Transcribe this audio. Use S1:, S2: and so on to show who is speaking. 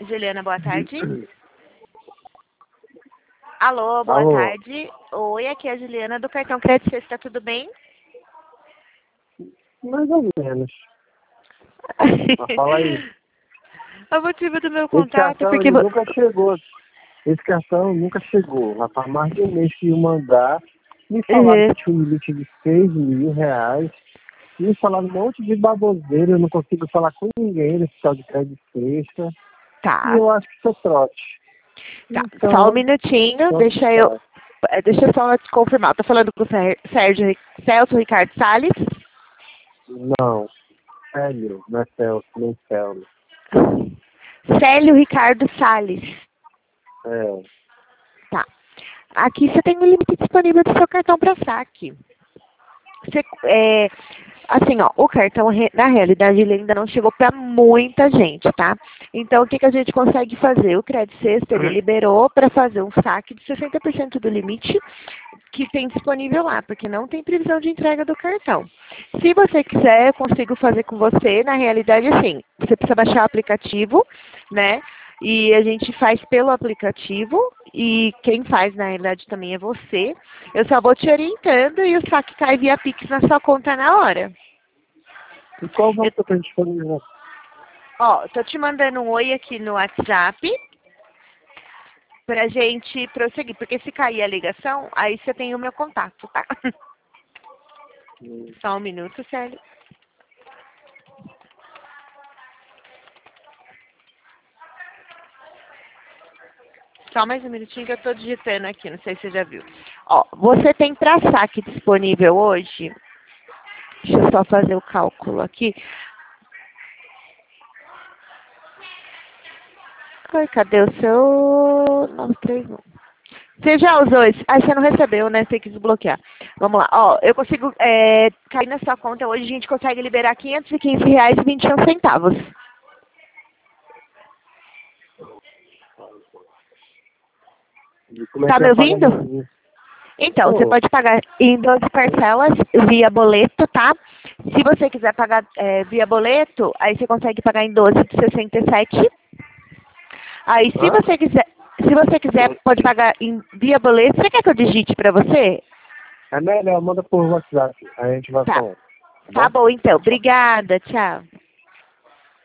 S1: Juliana, boa tarde. Alô, boa
S2: Alô.
S1: tarde. Oi, aqui é a Juliana do cartão Crédito Cesta, tá tudo bem?
S2: Mais ou menos. Fala aí.
S1: O motivo do meu
S2: Esse
S1: contato é
S2: cartão
S1: porque...
S2: ele nunca chegou. Esse cartão nunca chegou. Já faz mais de um mês que ia mandar. Me falaram que tinha um limite de R$ 6.000. Me falaram um monte de baboseira. Eu não consigo falar com ninguém nesse tal de crédito sexta.
S1: Tá,
S2: E eu acho que isso é trote.
S1: tá.
S2: Então,
S1: Só um minutinho, deixa eu só te confirmar. Tô falando com o Celso Ricardo Salles.
S2: Não. Célio, não é Celso, nem Célio.
S1: Célio Ricardo Salles.
S2: É.
S1: Tá. Aqui você tem o limite disponível do seu cartão para saque. Você, assim, ó, o cartão, na realidade, ele ainda não chegou para muita gente, tá? Então, o que a gente consegue fazer? O Crédito Sexta, ele liberou para fazer um saque de 60% do limite que tem disponível lá, porque não tem previsão de entrega do cartão. Se você quiser, eu consigo fazer com você. Na realidade, assim, você precisa baixar o aplicativo, né? E a gente faz pelo aplicativo, e quem faz, na realidade, também é você. Eu só vou te orientando e o saque cai via Pix na sua conta na hora.
S2: E qual o valor que eu disponível?
S1: Ó, tô te mandando um oi aqui no WhatsApp pra gente prosseguir, porque se cair a ligação, aí você tem o meu contato, tá? Só um minuto, Célio. Só mais um minutinho que eu tô digitando aqui, não sei se você já viu. Ó, você tem para saque disponível hoje. Deixa eu só fazer o cálculo aqui. Ai, cadê o seu 931? Você já usou esse? Ah, você não recebeu, né? Você tem que desbloquear. Vamos lá. Ó, eu consigo cair na sua conta hoje, a gente consegue liberar R$ 515,21. Tá me ouvindo? Então, você pode pagar em 12 parcelas via boleto, tá? Se você quiser pagar via boleto, aí você consegue pagar em 12 de 67. Aí, se você quiser, pode pagar via boleto. Você quer que eu digite para você?
S2: É melhor, manda por WhatsApp. Aí a gente vai
S1: Tá.
S2: falando.
S1: Tá bom, então. Obrigada. Tchau.